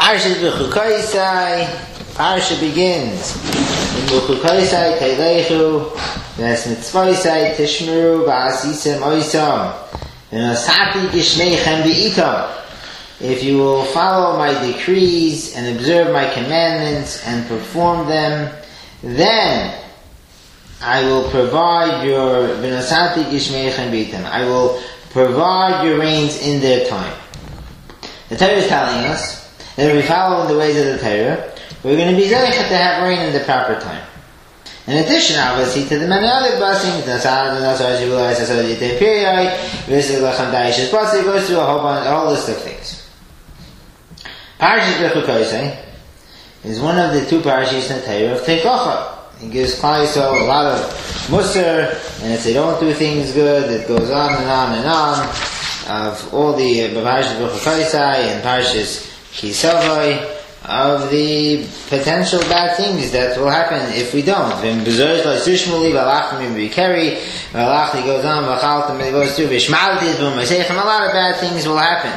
Parsha B'chukaisai. Parsha begins. B'chukaisai teilechu v'es mitzvaisai tishmeru v'asisem oisam v'nosati gishmeichem b'itam. If you will follow my decrees and observe my commandments and perform them, then I will provide your v'nosati gishmeichem b'itam. I will provide your rains in their time. The Torah is telling us that if we follow the ways of the Torah, we're going to be zeichet to have rain in the proper time. In addition, obviously, to the many other blessings, it goes through a whole list of things. Parashat B'chukaisai is one of the two parashas in the Torah of Teikocha. It gives Klal Yisrael a lot of musar, and if they don't do things good, it goes on and on and on, of all the Parashas B'chukaisai and Parashas Kisavai, of the potential bad things that will happen if we don't. When B'zorah L'Sishmuli, V'alachim B'Keri, V'alachim goes on, V'chaltim, it goes through, V'shmaltit, V'masechem, a lot of bad things will happen.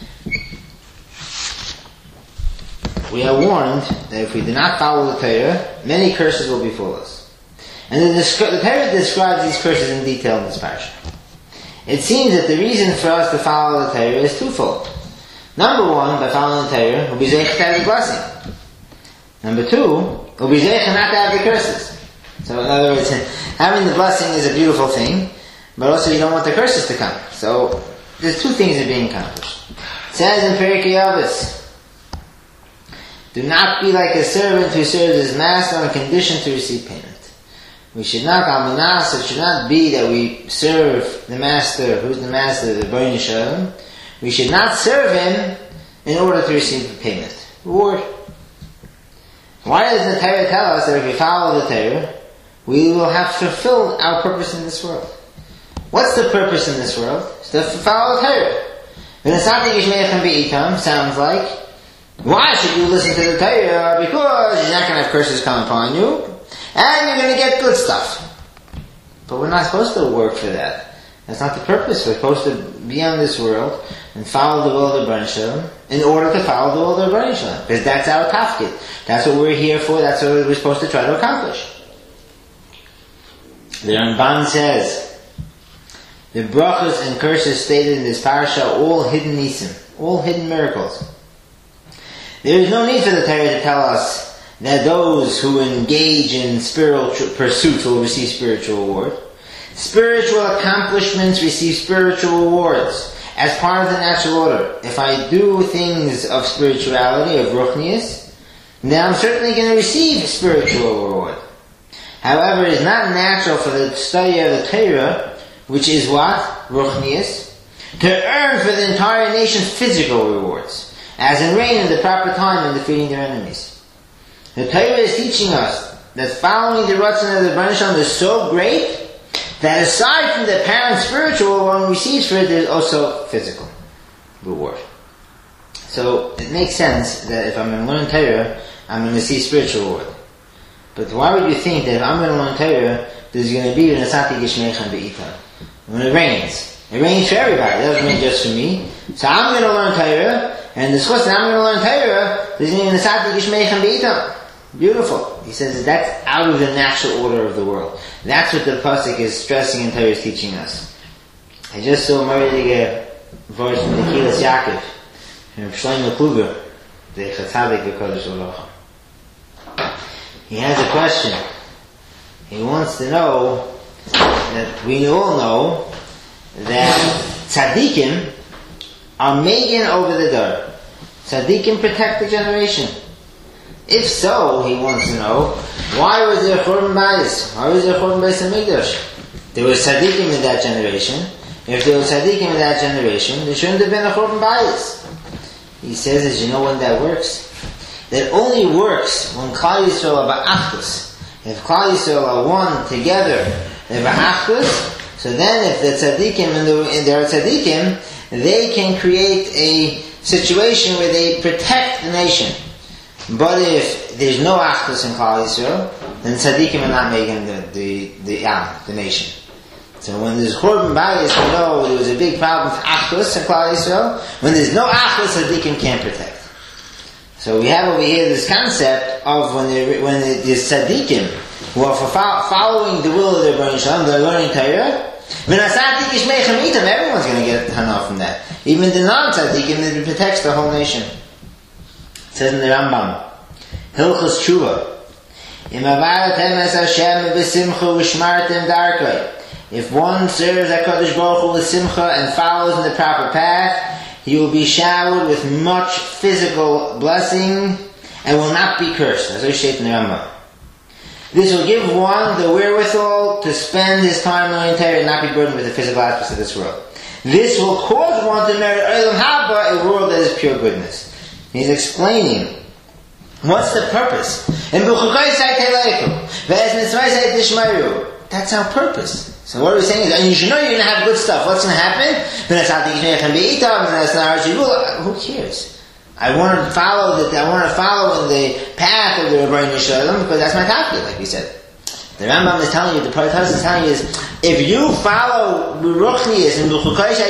We are warned that if we do not follow the Torah, many curses will befall us. And the Torah describes these curses in detail in this parasha. It seems that the reason for us to follow the Torah is twofold. Number one, by following the Torah, we'll be zeichet to have the blessing. Number two, we'll be zeichet not to have the curses. So in other words, having the blessing is a beautiful thing, but also you don't want the curses to come. So there's two things that are being accomplished. It says in Perikei Avos, do not be like a servant who serves his master on condition to receive payment. We should not, it should not be that we serve the master. Who's the master? The Bnei Shalom. We should not serve him in order to receive payment, reward. Why does the Torah tell us that if we follow the Torah, we will have fulfilled our purpose in this world? What's the purpose in this world? It's to follow the Torah. V'nosati gishmeichem b'itam sounds like, why should you listen to the Torah? Because you're not going to have curses come upon you, and you're going to get good stuff. But we're not supposed to work for that. That's not the purpose. We're supposed to be on this world and follow the will of the Bnei Shalom in order to follow the will of the Bnei Shalom. Because that's our tafkid. That's what we're here for. That's what we're supposed to try to accomplish. The Ramban says, the brachas and curses stated in this parasha are all hidden nisim, all hidden miracles. There is no need for the Torah to tell us that those who engage in spiritual pursuits will receive spiritual reward. Spiritual accomplishments receive spiritual rewards as part of the natural order. If I do things of spirituality, of ruchnius, then I'm certainly going to receive spiritual reward. However, it is not natural for the study of the Torah, which is what? Ruchnius, to earn for the entire nation physical rewards, as in rain in the proper time and defeating their enemies. The Torah is teaching us that following the Ratzon of the Bnei Shalom is so great that aside from the apparent spiritual one receives for it, there's also physical reward. So it makes sense that if I'm going to learn Torah, I'm going to see spiritual reward. But why would you think that if I'm going to learn Torah, there's going to be v'nosati gishmeichem b'itam? When it rains for everybody. It doesn't rain just for me. So I'm going to learn Torah, and the schus that I'm going to learn Torah, there's going to be v'nosati gishmeichem b'itam. Beautiful. He says that that's out of the natural order of the world. That's what the pasuk is stressing and Torah is teaching us. I just saw Maridige voice from the Kilas Yaakov, from Shlomo Kluger, the Chatzadik HaKadosh Baruch Hu. He has a question. He wants to know that we all know that tzaddikim are magen over the door. Tzaddikim protect the generation. If so, he wants to know, why was there Churban Bayis? Why was there Churban Bayis HaMikdash? There was tzaddikim in that generation. If there was tzaddikim in that generation, there shouldn't have been a Churban Bayis. He says, as you know when that works? That only works when Klal Yisrael are ba'achdus. If Klal Yisrael are one together, they're ba'achdus, so then if the tzaddikim and there are tzaddikim, they can create a situation where they protect the nation. But if there's no achdus in Klal Yisrael, then tzaddikim are not making the nation. So when there's Churban Bayis, we know there was a big problem with achdus in Klal Yisrael. When there's no achdus, tzaddikim can't protect. So So we have over here this concept of when the tzaddikim who are following the will of their Rebbeinu Shalom, they're learning Torah. Everyone's going to get hana from that. Even the non-tzaddikim, it protects the whole nation. It says in the Rambam, Hilchos Tshuva, if one serves HaKadosh Baruch Hu with simcha and follows in the proper path, he will be showered with much physical blessing and will not be cursed. As I say in the Rambam. This will give one the wherewithal to spend his time learning Torah and not be burdened with the physical aspects of this world. This will cause one to merit Olam Haba, a world that is pure goodness. He's explaining what's the purpose. That's our purpose. So what are we saying is, and you should know you're going to have good stuff. What's going to happen? Who cares? I want to follow in the path of the Rebbeinu Shalom because that's my tafkid, like we said. The Rambam is telling you, the Parashas is telling you is, if you follow Ruchnius and what am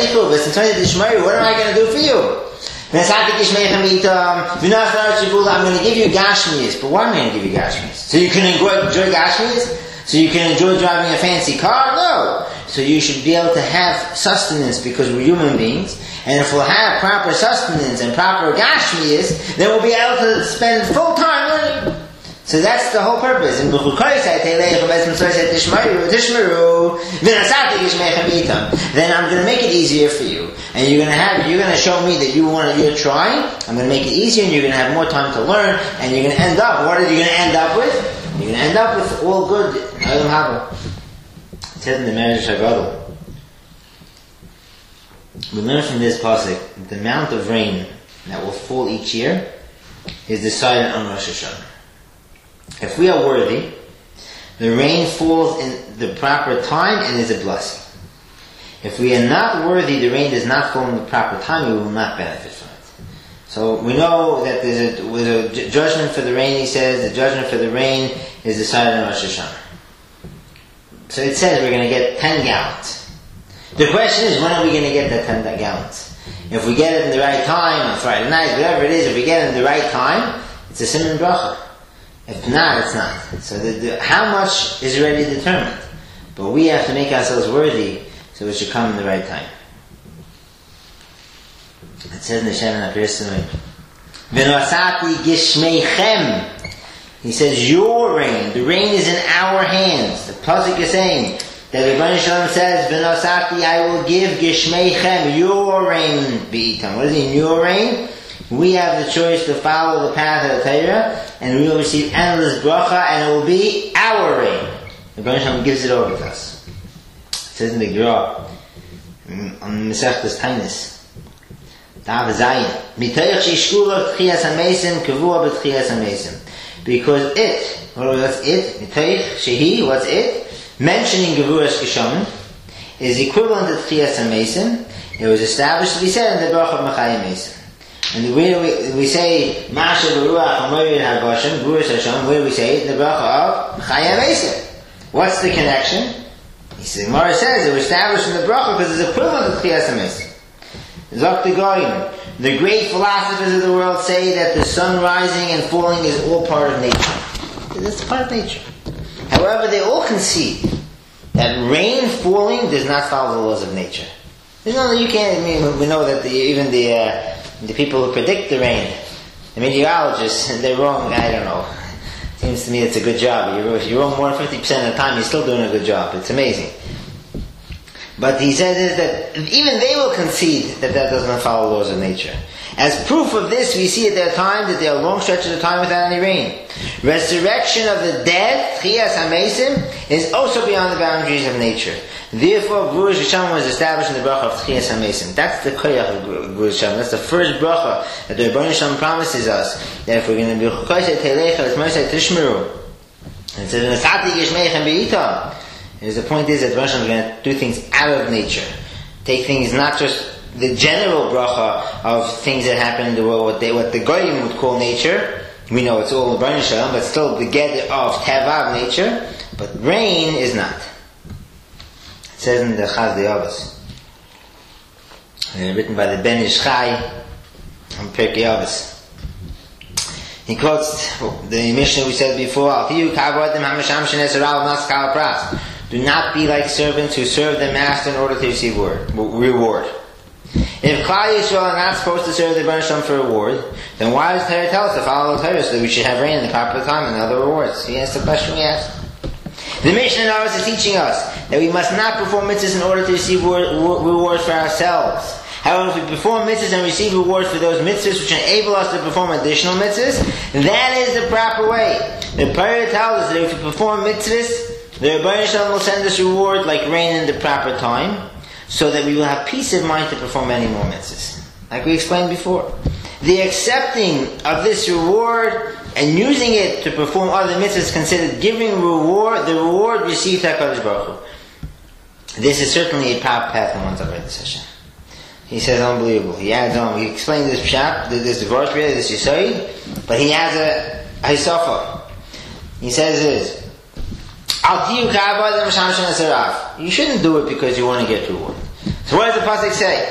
I going to do for you? I'm going to give you Gashmias. But why am I going to give you Gashmias? So you can enjoy Gashmias? So you can enjoy driving a fancy car? No. So you should be able to have sustenance because we're human beings. And if we'll have proper sustenance and proper Gashmias, then we'll be able to spend full time learning. So that's the whole purpose. Then I'm going to make it easier for you. And you're going to show me that you're trying. I'm going to make it easier and you're going to have more time to learn. And you're going to end up, what are you going to end up with? You're going to end up with all good. It says in the Medrash Haggadah, we learn from this pasuk that the amount of rain that will fall each year is decided on Rosh Hashanah. If we are worthy, the rain falls in the proper time and is a blessing. If we are not worthy, the rain does not fall in the proper time, we will not benefit from it. So we know that there's a judgment for the rain, he says, the judgment for the rain is decided on Rosh Hashanah. So it says we're going to get 10 gallons. The question is, when are we going to get that 10 gallons? If we get it in the right time, on Friday night, whatever it is, if we get it in the right time, it's a siman bracha. If not, it's not. So how much is already determined. But we have to make ourselves worthy, so it should come in the right time. It says in the Shem HaPirsimim, V'nosati gishmeichem. He says, your rain. The rain is in our hands. The pasuk is saying that Rebbeinu Shalom says, V'nosati, I will give gishmeichem, your rain be'itam. What does it mean, your rain? We have the choice to follow the path of the Torah, and we will receive endless bracha, and it will be our rain. Rebbeinu Shalom gives it over to us. It says in the Gemara on Masechtas Tainis, because what's it? Mentioning Gevuras Kishon is equivalent to Tchias HaMesim. It was established to be said in the Baruch of Machayim Mesim. And we say Masha Beruach Amorid HaGoshem Gevuras Hashem. Where do we say it? In the Baruch of Machayim Mesim. What's the connection? He says, Gemara says it was established in the Baruch because it's equivalent to Tchias HaMesim. Dr. Goyim, the great philosophers of the world say that the sun rising and falling is all part of nature. It's part of nature. However, they all concede that rain falling does not follow the laws of nature. You know, you can't. I mean, we know that even the people who predict the rain, the meteorologists, they're wrong. I don't know. Seems to me it's a good job. If you're wrong more than 50% of the time, you're still doing a good job. It's amazing. But he says is that even they will concede that doesn't follow the laws of nature. As proof of this, we see at their time that there are long stretches of time without any rain. Resurrection of the dead, Tchias HaMesim, is also beyond the boundaries of nature. Therefore, Gevuras Hashem was established in the bracha of Tchias HaMesim. That's the koyach of Gevuras Hashem. That's the first bracha that the Rebbeinu Shalom promises us, that if we're going to be Chukosei Teilecha, it's Mosei Tishmeru. And it says, V'nosati gishmeichem be'itam. The point is that the Rebbeinu Shalom is going to do things out of nature. Take things not just the general bracha of things that happen in the world, what the Goyim would call nature. We know it's all Rebbeinu Shalom, but still the get of Teva, of nature. But rain is not. It says in the Chaz De'Avos, written by the Ben Ish Chai on Pirkei Avos. He quotes the Mishnah we said before, do not be like servants who serve their master in order to receive reward. If Klal Yisrael are not supposed to serve the Rebbeinu Shalom for reward, then why does Torah tell us to follow the Torah so that we should have rain in the proper time and other rewards? He asked the question we asked. The Mishnah now is teaching us that we must not perform mitzvahs in order to receive rewards for ourselves. However, if we perform mitzvahs and receive rewards for those mitzvahs which enable us to perform additional mitzvahs, that is the proper way. The Torah tells us that if we perform mitzvahs, the Rebbeinu Shalom will send us reward like rain in the proper time, so that we will have peace of mind to perform many more mitzvahs. Like we explained before. The accepting of this reward and using it to perform other mitzvahs is considered giving the reward received by HaKadosh Baruch Hu. This is certainly a path in one's Avodah Hashem. He says unbelievable. He adds on, he explained this pshat, this divorce, this Yisrael, but he has a Hisofa. He says this, you shouldn't do it because you want to get reward. So what does the pasuk say?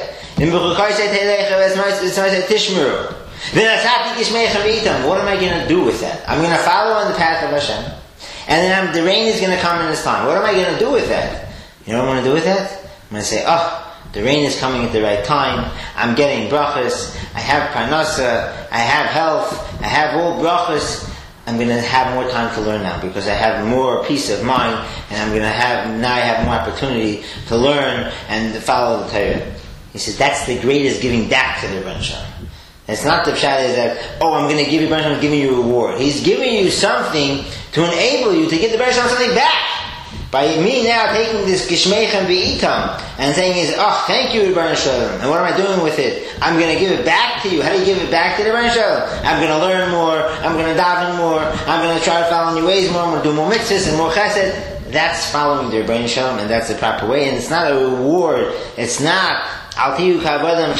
What am I going to do with that? I'm going to follow on the path of Hashem, and then the rain is going to come in this time. What am I going to do with that? You know what I'm going to do with that? I'm going to say, the rain is coming at the right time. I'm getting brachas. I have parnasa. I have health. I have all brachas. I'm going to have more time to learn now because I have more peace of mind, and I have more opportunity to learn and to follow the Torah. He says that's the greatest giving back to the Rebbeinu Shalom. It's not the pshat is that I'm going to give you Rebbeinu Shalom, giving you a reward. He's giving you something to enable you to give the Rebbeinu Shalom something back. By me now taking this Gishmeichem Be'itam and saying thank you Rebbeinu Shalom, and what am I doing with it? I'm going to give it back to you. How do you give it back to the Rebbeinu Shalom? I'm going to learn more, I'm going to daven more, I'm going to try to follow in your ways more, I'm going to do more mitzvahs and more chesed. That's following the Rebbeinu Shalom, and that's the proper way, and it's not a reward. It's not I'm not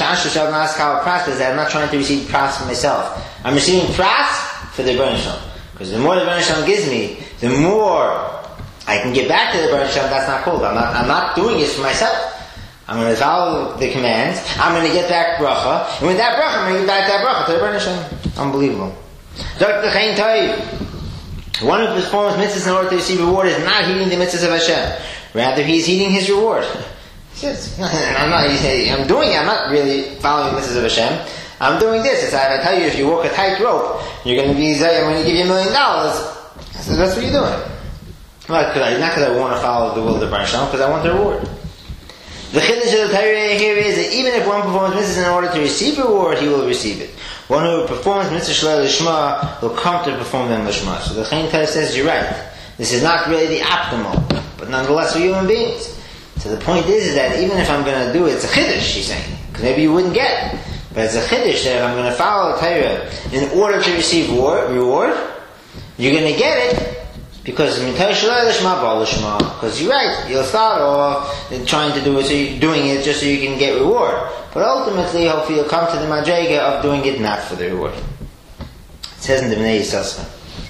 trying to receive pras for myself. I'm receiving pras for the Rebbeinu Shalom. Because the more the Rebbeinu Shalom gives me, the more I can get back to the Rebbeinu Shalom. That's not called. I'm not doing this for myself. I'm going to follow the commands. I'm going to get back bracha. And with that bracha, I'm going to get back that bracha to the Rebbeinu Shalom. Unbelievable. Dr. Chaim Toiv, one who performs mitzvahs in order to receive reward is not heeding the mitzvahs of Hashem. Rather, he is heeding his reward. He says, I'm doing it. I'm not really following the mitzvahs of Hashem. I'm doing this. It's like I tell you, if you walk a tightrope, you're going to be, I'm going to give you $1 million. So that's what you're doing. Not because I want to follow the will of the Rebbeinu Shalom, because I want the reward. The chiddush of the Torah here is that even if one performs mitzvahs in order to receive reward, he will receive it. One who performs mitzvahs shalei lishma will come to perform them lishma. So the Chaim Torah says, you're right. This is not really the optimal, but nonetheless we're human beings. So the point is that even if I'm going to do it, it's a chiddush, he's saying. Because maybe you wouldn't get it. But it's a chiddush that if I'm going to follow the Torah in order to receive reward, you're going to get it. Because you're right, you'll start off trying to do it, so you're doing it just so you can get reward. But ultimately, hopefully you'll come to the madrega of doing it not for the reward. It says in the Bnei Yissaschar,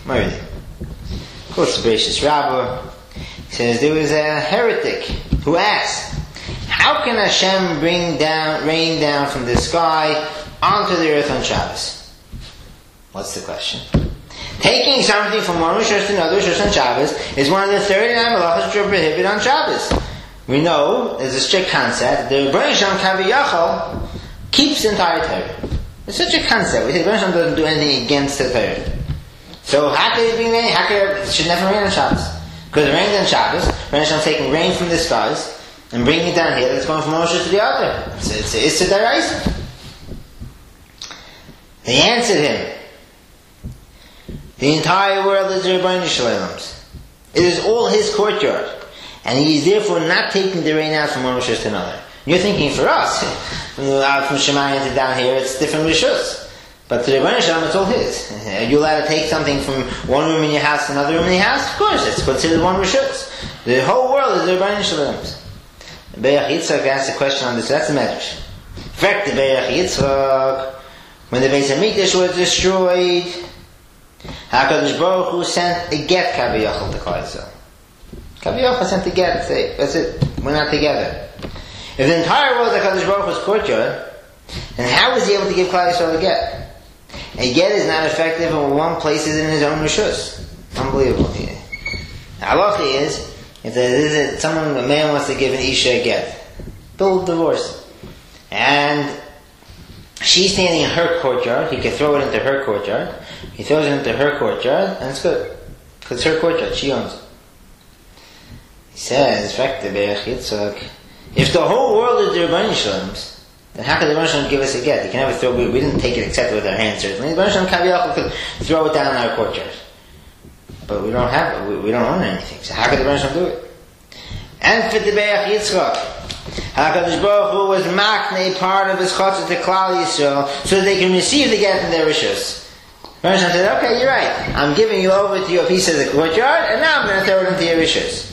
of course, the Bereishis Rabbah, he says there was a heretic who asked, how can Hashem rain down from the sky onto the earth on Shabbos? What's the question? Taking something from one Rishos to another Rishos on Shabbos is one of the 39 malachos which are prohibited on Shabbos. We know, there's a strict concept, the Rebbeinu Shalom Kaviyachol keeps the entire Torah. It's such a concept. We say the Rebbeinu Shalom doesn't do anything against the Torah. So how could it be rain? How could it should never rain on Shabbos? Because it rains on Shabbos, Rebbeinu Shalom taking rain from the skies and bringing it down here, that's going from one Rishos to the other. It's a deraisa. They answered him, the entire world is the Rebbeinu Shalom's. It is all his courtyard. And he is therefore not taking the rain out from one Rishos to another. You're thinking for us, out from Shemayim to down here, it's different Rishos. But to the Rebbeinu Shalom, it's all his. Are you allowed to take something from one room in your house to another room in your house? Of course, it's considered one Rishos. The whole world is the Rebbeinu Shalom's. Be'ach Yitzchak asked a question on this, that's the medrash. In fact, the Be'ach Yitzchak, when the Beis HaMikdash was destroyed, HaKadosh Baruch Hu sent a get Kaviyachol to Klal Yisrael. Kaviyachol sent a get, say, that's it, we're not together. If the entire world is HaKadosh Baruch Hu's courtyard, then how was he able to give Klal Yisrael a get? A get is not effective when one places in his own rishus. Unbelievable. Halacha is, if a man wants to give an isha a get, bill of divorce, and she's standing in her courtyard, he can throw it into her courtyard. He throws it into her courtyard, and it's good. Because it's her courtyard, she owns it. He says, if the whole world is the Rebbeinu Shalom's, then how could the Rebbeinu Shalom give us a get? He can never throw, we didn't take it except with our hands, certainly. The Rebbeinu Shalom Kaviyachal could throw it down in our courtyard. But we don't have it, we don't own anything. So how could the Rebbeinu Shalom do it? And for the Be'ach Yitzchak, HaKadosh Baruch Hu was maknei part of his chotzer to Klal Yisrael, so that they can receive the get in their rishus. The Rebbeinu Shalom said, okay, you're right. I'm giving you over to your piece of the courtyard, and now I'm going to throw it into your rishus.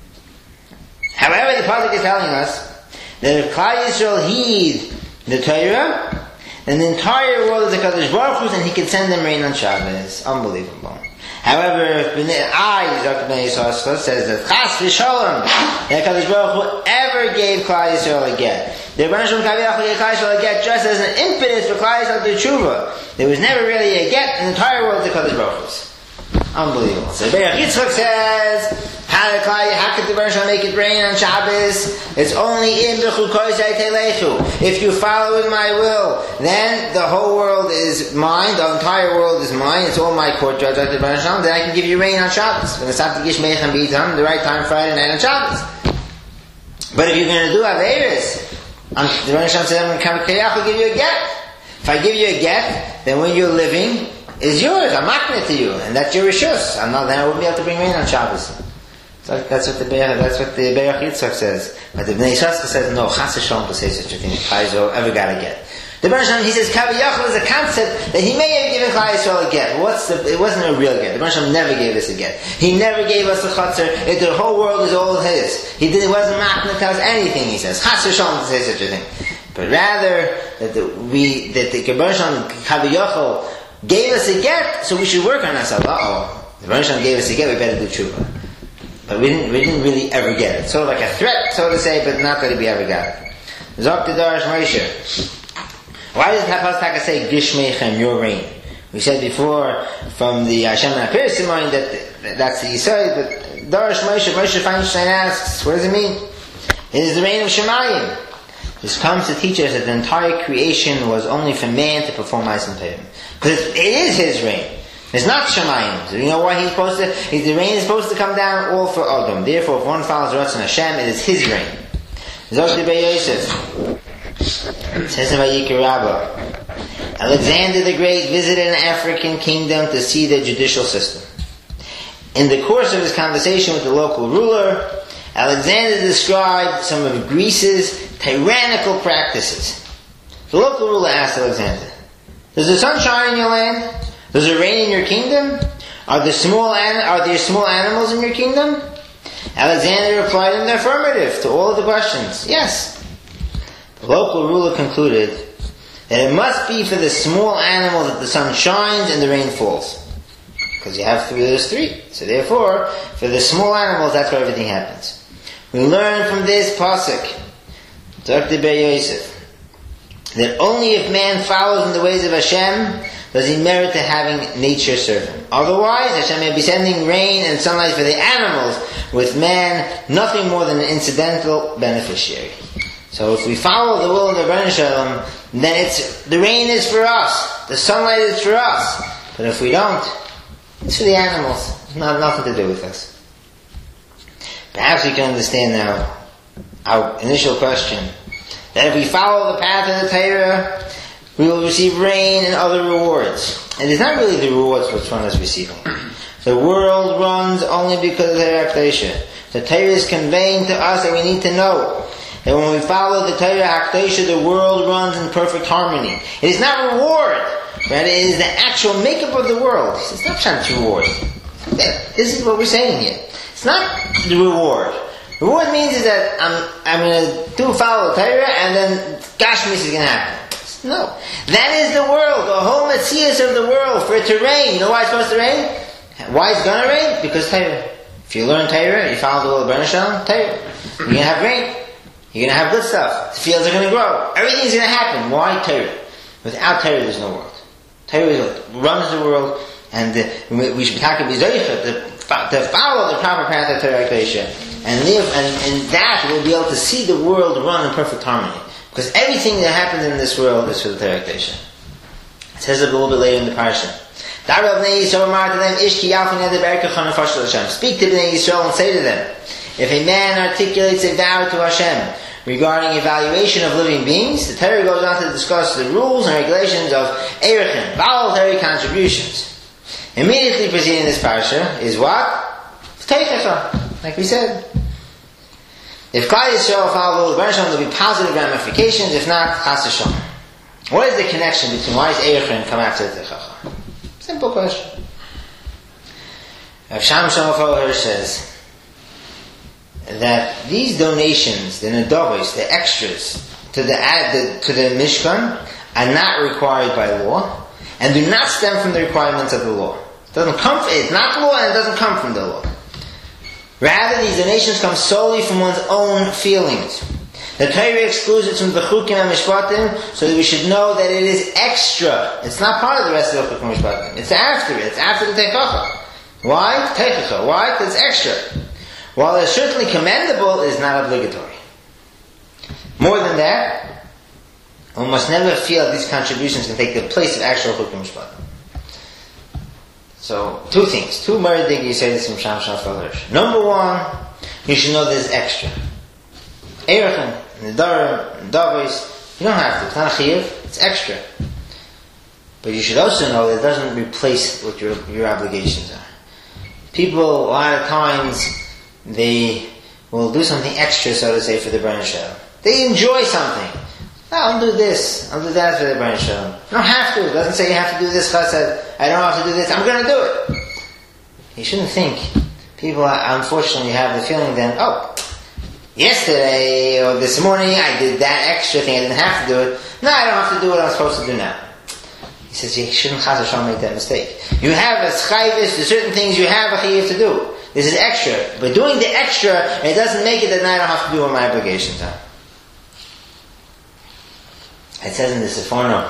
However, the pasuk is telling us that if Klal Yisrael heed the Torah, then the entire world is a Kadosh Baruch Hu's, and He can send them rain on Shabbos. Unbelievable. However, if Bnei Yisrael says that Chas v'Shalom, that Kadosh Baruch Hu ever gave Klal Yisrael a get, the Rebbeinu Shalom Kaviyachal gave Klal Yisrael a get just as an impetus for Klal Yisrael to tshuva. There was never really a get in the entire world of Kadosh Baruch Hu's. Unbelievable. So Be'ach Yitzchak says, how could the Rebbeinu Shalom make it rain on Shabbos? It's only in b'chukoisei telechu. If you follow in my will, then the whole world is mine, the entire world is mine, it's all my courtyard, like the Rebbeinu Shalom, then I can give you rain on Shabbos. When it's not to gish meichem b'yitam, the right time Friday night on Shabbos. But if you're going to do Averis, the Rebbeinu Shalom said, I'm going to come to Kayach, I'll give you a get. If I give you a get, then when you're living, it's yours, I'm makneh to you, and that's your rishus. Then I won't be able to bring rain on Shabbos. So that's what the Be'ach Yitzchak says. But the Bnei Yisrael says, no, chas v'shalom to say such a thing. Klal Yisrael ever got a get. The Rebbeinu Shalom, he says, Kaviyachal is a concept that he may have given Klal Yisrael a get. It wasn't a real get. The Rebbeinu Shalom never gave us a get. He never gave us a chotzer. The whole world is all his. He wasn't makneh to us anything, he says. Chas v'shalom to say such a thing. But rather, that the Rebbeinu Shalom, Kaviyachal, gave us a get, so we should work on ourselves. The Rebbeinu Shalom gave us a get, we better do tshuva. But we didn't really ever get it. Sort of like a threat, so to say, but not that we ever got it. Zok the Darash Moshe. Why does Pasuk say Gish Meichem, your rain? We said before from the Hashem and HaPirsimon that that's the Yisrael, but Darash Moshe Feinstein asks, what does it mean? It is the rain of Shemayim. This comes to teach us that the entire creation was only for man to perform Ma'asim Tovim. Because it is his rain. It's not Shemayim. So you know why the rain is supposed to come down all for Adam. Therefore, if one follows Ratzon Hashem, it is his rain. Zok Bei Yosef says in Vayikra Rabbah, Alexander the Great visited an African kingdom to see their judicial system. In the course of his conversation with the local ruler, Alexander described some of Greece's tyrannical practices. The local ruler asked Alexander, does the sun shine in your land? Does it rain in your kingdom? Are there small animals in your kingdom? Alexander replied in the affirmative to all of the questions. Yes. The local ruler concluded that it must be for the small animals that the sun shines and the rain falls. Because you have there's three. So therefore, for the small animals, that's where everything happens. We learn from this pasuk, Dr. Bei Yosef, that only if man follows in the ways of Hashem does he merit to having nature serve him. Otherwise, Hashem may be sending rain and sunlight for the animals, with man nothing more than an incidental beneficiary. So if we follow the will of the Rebbeinu Shalom, then the rain is for us, the sunlight is for us. But if we don't, it's for the animals. It's nothing to do with us. Perhaps we can understand now our initial question, that if we follow the path of the Torah, we will receive rain and other rewards. And it's not really the rewards which one is receiving. The world runs only because of their Hakdosha. The Torah is conveying to us that we need to know that when we follow the Torah Hakdosha, the world runs in perfect harmony. It is not reward, but it is the actual makeup of the world. It's not chance reward. This is what we're saying here. It's not the reward. Reward means is that I'm going to follow the Torah and then Gashmis is going to happen. No. That is the world, the whole Metzias of the world, for it to rain. You know why it's supposed to rain? Why it's going to rain? Because Torah. If you learn Torah, you follow the will of Rebbeinu Shalom, Torah. You're going to have rain. You're going to have good stuff. The fields are going to grow. Everything's going to happen. Why Torah? Without Torah, there's no world. Torah runs the world, and we should be talking to follow the proper path of Torah Kedusha and live, and that we'll be able to see the world run in perfect harmony. Because everything that happens in this world is for the Torah Kedusha. It says it a little bit later in the parsha. Speak to Bnei Yisrael and say to them, if a man articulates a vow to Hashem regarding evaluation of living beings, the Torah goes on to discuss the rules and regulations of Eirechim, voluntary contributions. Immediately preceding this parsha is what? Teichecha, like we said. If Klal Yisrael follow the Rebbeinu, there will be positive ramifications. If not, Chas v'Shalom. What is the connection between why is Eirechim come after Teichecha? Simple question. Rav Shamshon Hirsch says that these donations, the nedavos, the extras to the Mishkan, are not required by law and do not stem from the requirements of the law. It's not law and it doesn't come from the law. Rather, these donations come solely from one's own feelings. The Torah excludes it from the Chukim and Mishpatim, so that we should know that it is extra. It's not part of the rest of the Chukim and Mishpatim. It's after it. It's after the Teichecha. Why? Teichecha. Why? Because it's extra. While it's certainly commendable, it is not obligatory. More than that, one must never feel that these contributions can take the place of actual Chukim and Mishpatim. So, two things. Two meridig you say this from Shamshon Hirsch. Number one, you should know there's extra. Eirechim, Nedarim, Davos, you don't have to. It's not a chiyuv, it's extra. But you should also know that it doesn't replace what your obligations are. People, a lot of times, they will do something extra, so to say, for the Rebbeinu Shalom. They enjoy something. Oh, I'll do this, I'll do that for the Rebbeinu Shalom. You don't have to. It doesn't say you have to do this chesed. I don't have to do this. I'm going to do it. You shouldn't think. People, unfortunately, have the feeling then, yesterday or this morning I did that extra thing. I didn't have to do it. No, I don't have to do what I'm supposed to do now. He says you shouldn't chas v'shalom make that mistake. You have a chayvus. There's certain things you have a chayv to do. This is extra, but doing the extra, it doesn't make it that now I don't have to do what my obligations are. It says in the Sephorno,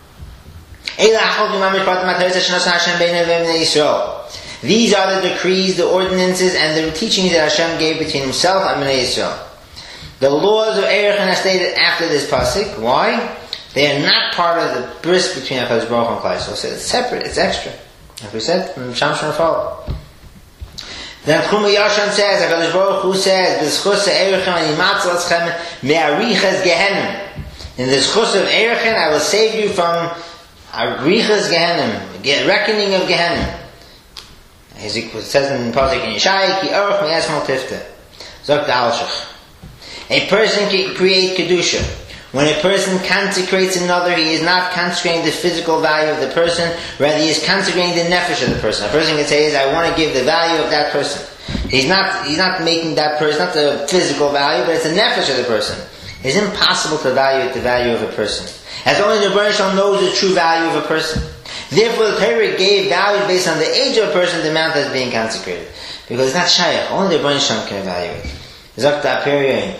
these are the decrees, the ordinances, and the teachings that Hashem gave between Himself and Bnei Yisrael. The laws of Eirechim are stated after this pasuk. Why? They are not part of the bris between HaKadosh Baruch Hu and Klal Yisrael. So it's separate, it's extra. Like we said, from Shamshon follow. Then Chumah Yashan says, HaKadosh Baruch Hu says, B'schus Eirechim ani matzal eschem me'arichas gehenim. In the schus of Eirechim, I will save you from arichas gehenim, reckoning of gehenim. As it says in Pasuk in Yeshai, Ki Aruch Mi'asmal Tifta. Zok D'Alshach. A person can create Kedusha. When a person consecrates another, he is not consecrating the physical value of the person, rather he is consecrating the nefesh of the person. A person can say, I want to give the value of that person. He's not making that person, not the physical value, but it's the nefesh of the person. It's impossible to evaluate the value of a person, as only the Rebbeinu Shalom knows the true value of a person. Therefore, the Torah gave value based on the age of a person, the amount that's being consecrated. Because it's not shayach. Only the Rebbeinu Shalom can evaluate. Zakta Aperion.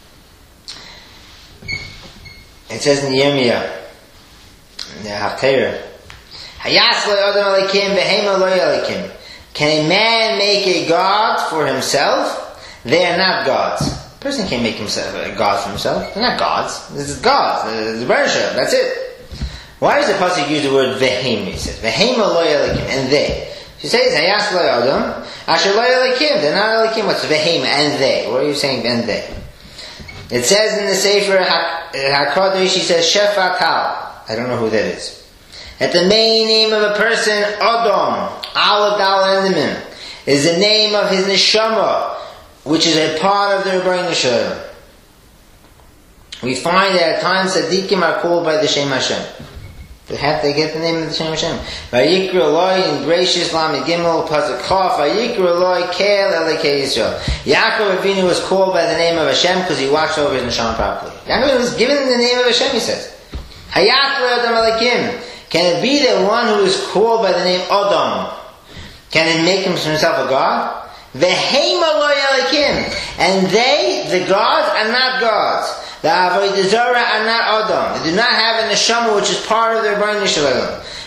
It says in Yirmiyah, in the Haftarah, Hayas lo Adam Elikim, Behema lo Elikim. Can a man make a god for himself? They are not gods. A person can't make himself a god for himself. They're not gods. This is gods. The Rebbeinu Shalom. That's it. Why does the pasuk use the word vehem? He says vehema lo elikim, and they. She says hayas lo adam asher lo elikim. They're not elikim. What's vehema and they? What are you saying? And they. It says in the Sefer Hakadosh. She says shefa kal. I don't know who that is. That the main name of a person Adam Aleph Dal Endemim is the name of his neshama, which is a part of the Rebbeinu Shalom. We find that at times tzaddikim are called by the Shem Hashem. They get the name of the Shem Hashem. Vayikra Eloi in Gracious Lamed Gimel Pasuk Chaf. Vayikra Eloi Kel Elokei Yisrael. Yaakov Avinu was called by the name of Hashem because he watched over his neshama properly. Yaakov was given the name of Hashem. He says, Hayat Adam Elikim. Can it be that one who is called by the name Adam, can it make himself a god? Vehema lo Elikim. And they, the gods, are not gods. The Avodah Zarah are not Adam. They do not have a neshama which is part of their Rebbeinu Shalom.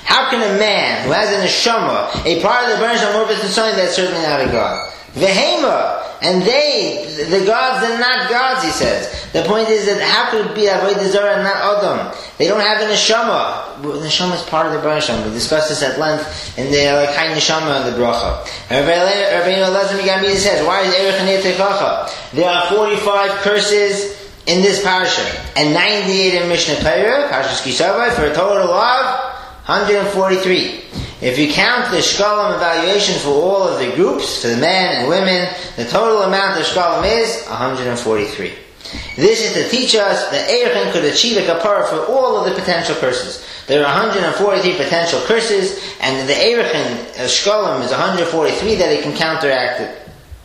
How can a man who has an neshama, a part of the Rebbeinu Shalom, work with something that's certainly not a God? Vehema, and they, the gods, are not gods, he says. The point is that how could it be Avodah Zarah and not Adam? They don't have a neshama. The neshama is part of the Rebbeinu Shalom. We discussed this at length in the High Neshama and the Bracha. Rabbeinu Elazar Megami says, why is Erech Hanei Techacha? There are 45 curses in this parasha, and 98 in Mishnah Torah, Parashas Kisavai, for a total of 143. If you count the shkalim evaluation for all of the groups, for the men and women, the total amount of shkalim is 143. This is to teach us that Erechin could achieve a kapara for all of the potential curses. There are 143 potential curses, and the Erechin shkalim is 143 that it can counteract it.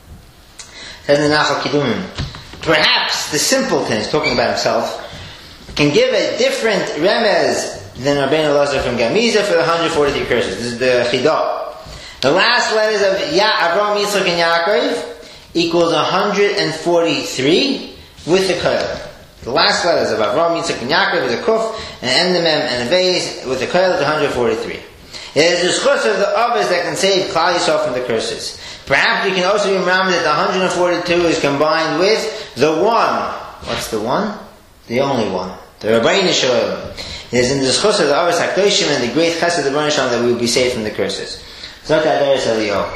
Says the Nachal Kidumim. Perhaps the simpleton, he's talking about himself, can give a different remez than Rabbeinu Elazar from Gamiza for the 143 curses. This is the Chidah. The last letters of Avraham, Yitzchak, and Yaakov equals 143 with the Koil. The last letters of Avraham, Yitzchak, and Yaakov is a Kuf, an Endemem, and a Beis with the Koil is 143. It is the schus of the Avos that can save Klal Yisrael from the curses. Perhaps you can also remember that the 142 is combined with the one. What's the one? The only one. The Rabbeinu Shalom. It is in the schus of the Avos HaKadoshim and the great chesed of the Rebbeinu Shalom that we will be saved from the curses. Zok Adaris Eliyahu.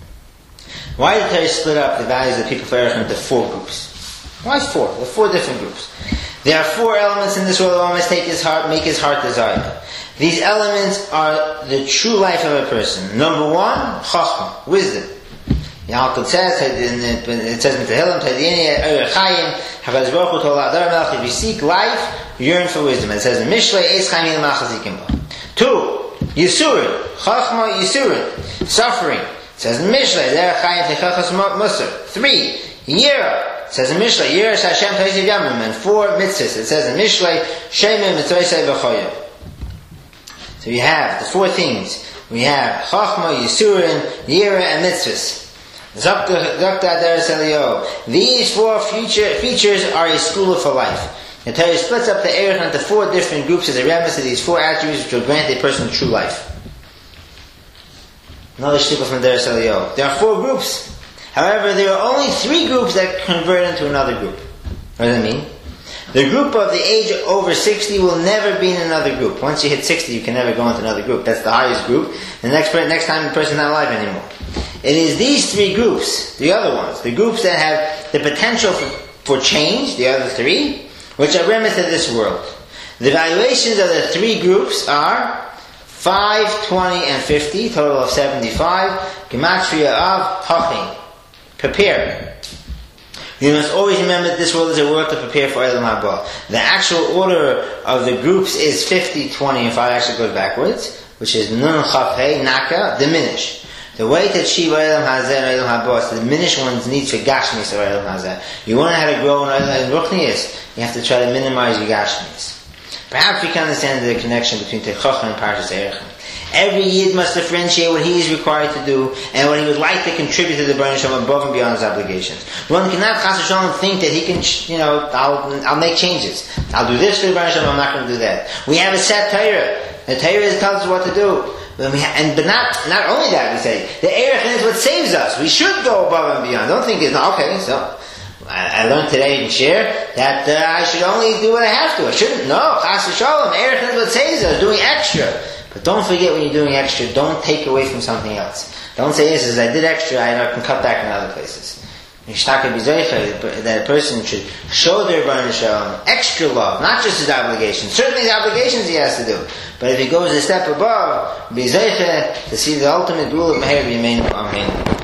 Why did Torah split up the values of the people of Erechin into 4 groups? Why 4? There are 4 different groups. There are 4 elements in this world that must make his heart desire. These elements are the true life of a person. Number 1, Chachma, wisdom. Yaakov says, it says in Tehillim, HaKadosh Baruch Hu told Adar Melech, if you seek life, yearn for wisdom. It says in Mishlei, Eis Chaim Yil Machazikim Ba. 2, Yisurin, Chachma Yisurin, suffering. It says in Mishlei, Derech Chaim Techachas Musar. 3, Yira. It says in Mishlei, Yira Hashem Toisiv Yamim. And 4, Mitzvahs. It says in Mishlei, Shemim Mitzvosei V'choyim. So you have the 4 things. We have Chachma, Yisurin, Yira, and Mitzvahs. These 4 features are a school for life. The Torah splits up the Erechin into 4 different groups as a remnant of these 4 attributes which will grant a person true life. Another shtickle from Deres Eliyahu. There are 4 groups. However, there are only 3 groups that convert into another group. What does that mean? The group of the age over 60 will never be in another group. Once you hit 60, you can never go into another group. That's the highest group. The next time the person's not alive anymore. It is these 3 groups, the other ones, the groups that have the potential for change, the other 3, which are remnants of this world. The valuations of the 3 groups are 5, 20, and 50, total of 75. Gematria of Tachin, prepare. You must always remember that this world is a world to prepare for Olam Haba. The actual order of the groups is 50, 20, and 5 actually goes backwards, which is Nun, Chav, Hey, Naka, diminish. The way to achieve Olam Hazeh and Olam Haba is to diminish one's needs for Gashmis or Olam Hazeh. You want to know how to grow in Ruchnius, you have to try to minimize your Gashmis. Perhaps we can understand the connection between Techacha and Parshas Erechin. Every Yid must differentiate what he is required to do and what he would like to contribute to the Rebbeinu Shalom above and beyond his obligations. One cannot Chas v'Shalom think that he can, I'll make changes. I'll do this for the Rebbeinu Shalom, I'm not going to do that. We have a set Torah. The Torah tells us what to do. But not only that, we say, the Erechin is what saves us. We should go above and beyond. Don't think it's not, okay, so I learned today in Shir that I should only do what I have to. I shouldn't. No, Chas v'Shalom, Erechin is what saves us, doing extra. But don't forget when you're doing extra, don't take away from something else. Don't say, yes, as I did extra, I can cut back in other places. That a person should show their Rebbeinu Shalom extra love, not just his obligations. Certainly the obligations he has to do. But if he goes a step above, be to see the ultimate rule of Meher B'Yameinu Amen.